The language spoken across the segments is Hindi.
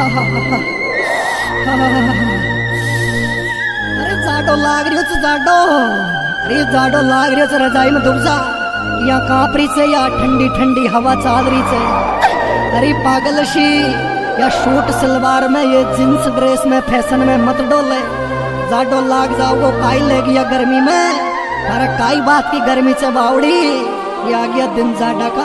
अरे जाडो लाग रही हो जाडो, अरे जाडो लाग रही हो रजाई में दुब जा, या कांपरी से या ठंडी ठंडी हवा चाल रही से। अरे पागल शी या शूट सलवार में ये जींस ड्रेस में फैशन में मत डोले, जाडो लाग जाओ काई लेगी या गर्मी में। अरे काई बात की गर्मी से बावड़ी, ये आ गया दिन जाडा का।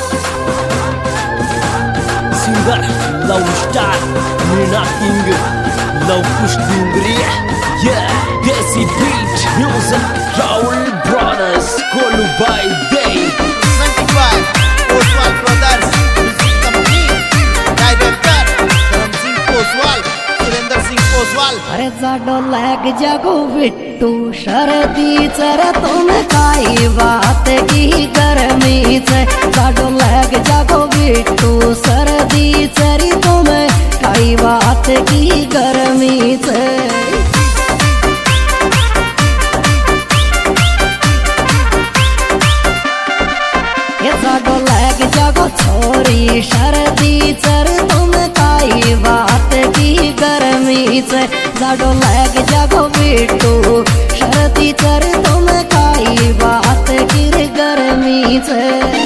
Singer love star Meena king love कुछ Dungri desi beat music Rahul brothers कोलू बाय डे 25 Oswal brothers music company director Dharam Singh Oswal Surendra Singh Oswal. अरे जाडो लग जागो बिट्टू शरदी चर तुम काई बात की गर्मी से, जाडो लग जागो बिट्टू सर्दी चरी तुम काई बात की गर्मी से। ये जाडो लग जागो छोरी शरदी चर तुम काई बात की गर्मी से, जाडो लग जागो बिट्टू शरदी चर तुम काई बात की गर्मी से।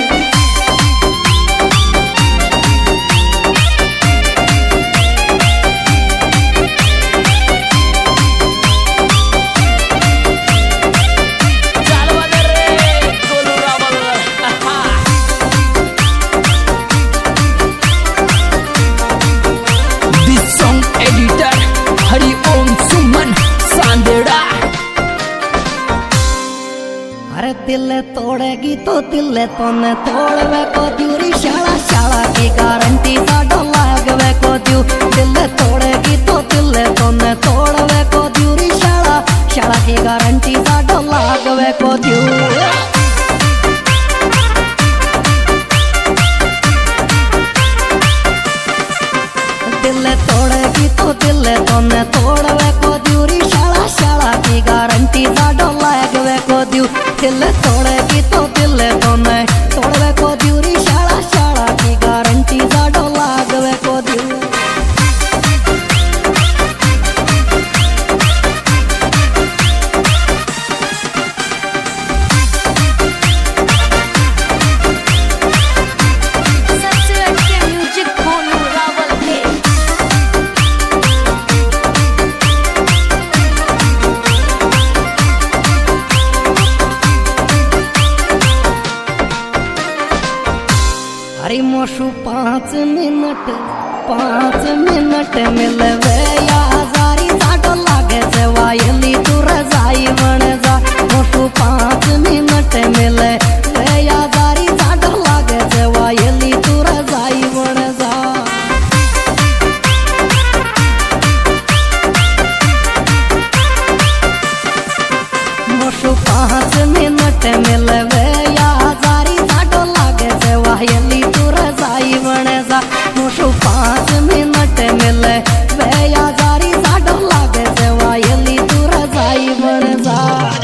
अरे दिल तोड़ेगी तो दिल तो न तोड़वे को द्यूरी, शाला शाला की गारंटी जाडो लागवे को द्यू। दिल तोड़ेगी तो दिल तो न तोड़वे को द्यूरी, शाला शाला की गारंटी जाडो लागवे को द्यू। दिल तोड़ेगी तो दिल तो न तोड़वे को द्यूरी, शाला शाला की गारंटी जाडो लागवे को द्यू। दिल तोड़ेगी तो दिल तो न तोड़वे को द्यूरी, शाला शाला की गारंटी जाडो लागवे को द्यू। अरे मोशु 5 मिनट मिलवे या जारी जाडो लागे से वायली तू रजाई बन जा। मोशु 5 मिनट मिलवे या जारी जाडो लागे से वायली तू रजाई बन जा। मोशु 5 मिनट मिलवे या जारी जाडो लागे से वायली रजाई बन जा। मोशु 5 मिनट मिले वे या जारी जाडो लागे से वायली तू रजाई बन जा।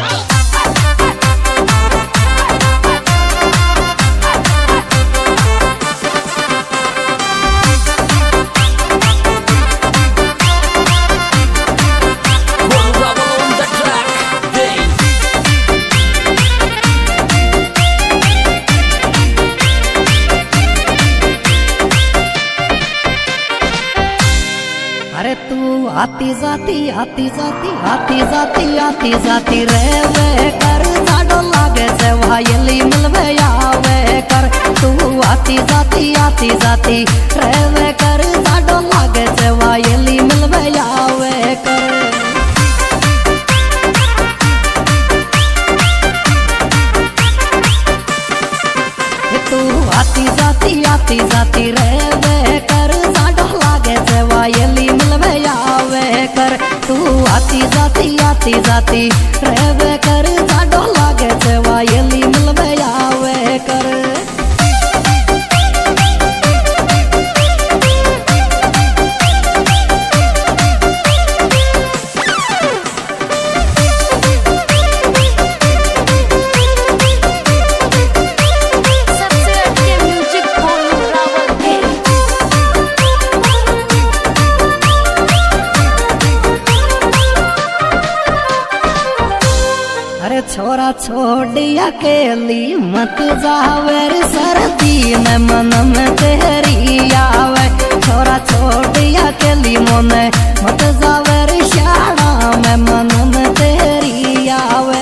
अरे तू आती जाती आती जाती आती जाती आती जाती रेवे कर, जाडो लागे से वायली मिलवे आवे कर। तू आती जाती रेवे कर, जाडो लागे से वायली मिलवे आवे कर। तू आती जाती रेवे कर, जाडो लागे से वायली मिलवे आवे कर। तू आती जाती रेवे कर, जाडो लागे से वायली मिलवे आवे कर। छोरा छोड़िया अकेली मत जावे रे सर्दी में मन में तेरी आवे छोरा छोड़िया अकेली मन मत जावे रे शाड़ा में मन में तेरी आवे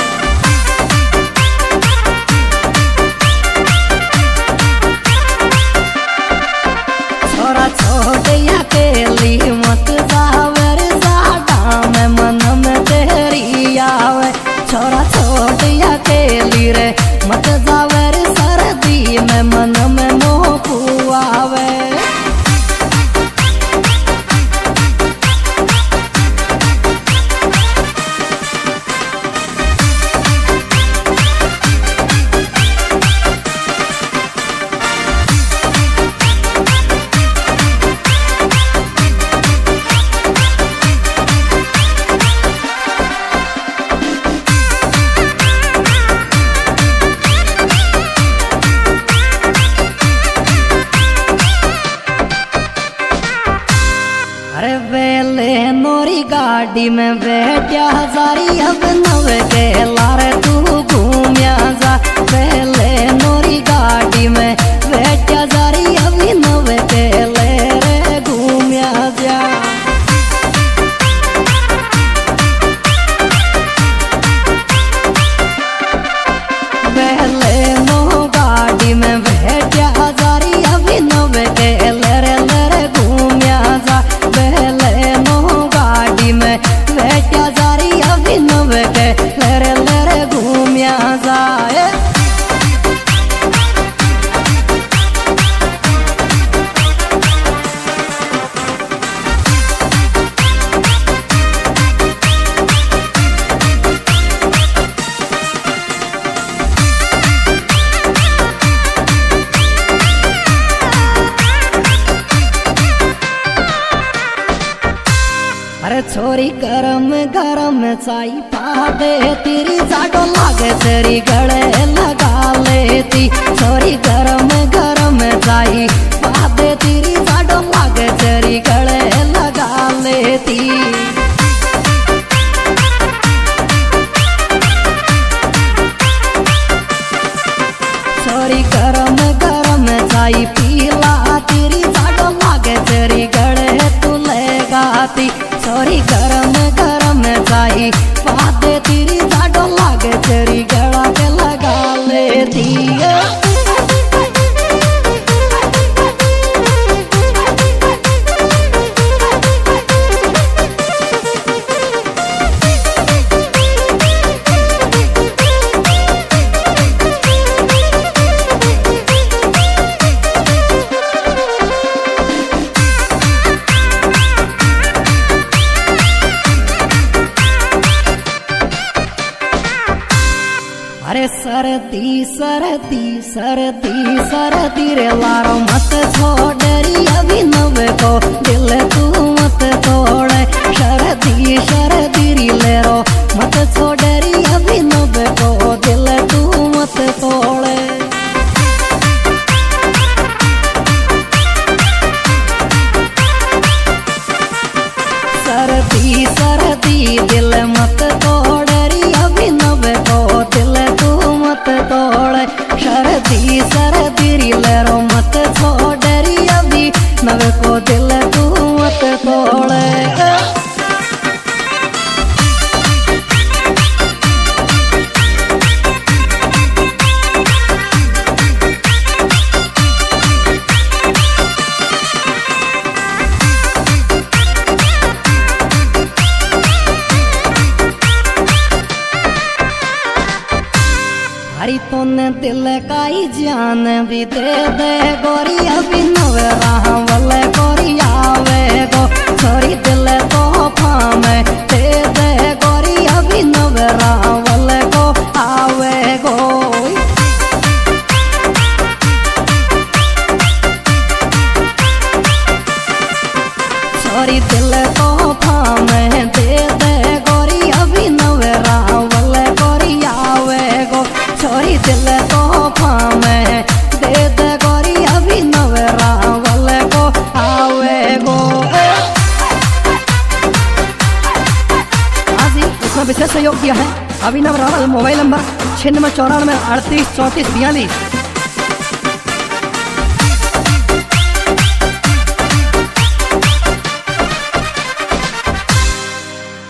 छोरा छोड़िया अकेली मत जावे रे शाड़ा में मन में तेरी आवे छोरा छोड़िया अकेली रे मत जावे रे सर्दी में मन में मोह आवे अरे वेले नोरी गाड़ी में बैठा हजारी अब नवे के लारे तू घूमिया जा वेले नोरी गाड़ी में बैठा हजारी अभी नवे के ले रे घूमिया जा वेले नो गाड़ी में बैठा हजारी अभी नवे के ले रे घूमिया जा बैठा जारी अभी नवे के लेरे घूमिया जाए अरे छोरी गरम गरम चाई पा दे तेरी जाडो लागे तेरी गले लगा लेती छोरी गरम गरम चाई पा दे तेरी जाडो लागे तेरी गले लगा लेती छोरी गरम गरम चाई पीला तेरी जाडो लागे तेरी गले तू लगाती छोरी गरम गरम चाई पादे तेरी जाडो लागे तेरी गला के लगा लेती अरे सर्दी सर्दी सर्दी सर्दी रे लारो मत छोड़री अभी नवे को दिल तू मत तोड़े सर्दी सर्दी री लेरो मत छोड़री अभी नवे को दिल तू मत तोड़े सर्दी सर्दी दिल मत तोड़री अभी नवे को दिल मत तोड़े सर्दी सर्दी रिलेरो मत छोड़री अभी नवे को दिल तू मत तोड़े हरी तूने दिल का ही जान भी दे दे गोरी अभी नवे रहा वाले गोरी आवे गो छोरी दिल तो फामे दे दे गोरी अभी नवे रहा वाले गो आवे गो छोरी दिल तो फामे दे दे गोरी अभी नवे रहा वाले गोरी आवे गो छोरी दिल तो फामे दे दे गोरी अभी नवे रावल को आवे गो आजी इसमें विशेष सहयोग किया है अभिनव रावल। Mobile number 9694 38 34 42।